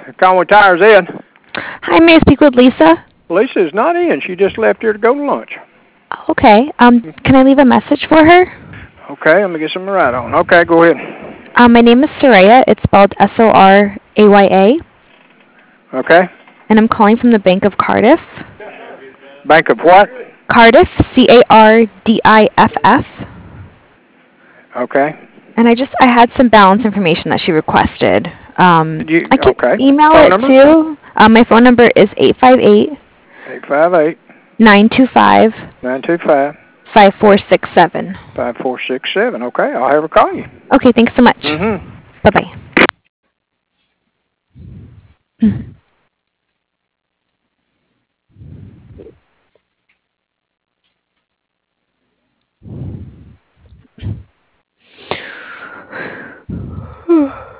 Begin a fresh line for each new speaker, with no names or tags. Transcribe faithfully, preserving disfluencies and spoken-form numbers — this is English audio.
Conway Tires in.
Hi, may I speak with Lisa?
Lisa's not in. She just left here to go to lunch.
Okay. Um, can I leave a message for her?
Okay, let me get something right on. Okay, go ahead.
Um, my name is Soraya. It's spelled S O R A Y A.
Okay.
And I'm calling from the Bank of Cardiff.
Bank of what?
Cardiff, C A R D I F F.
Okay.
And I just, I had some balance information that she requested. Um,
Did you,
I can
okay.
email
Phone
it
number?
too. Um, my phone number is eight five eight,
eight five eight,
nine two five,
nine two five,
five four six seven.
five four six seven. Okay, I'll have her call you.
Okay, thanks so much.
Mm-hmm.
Bye-bye.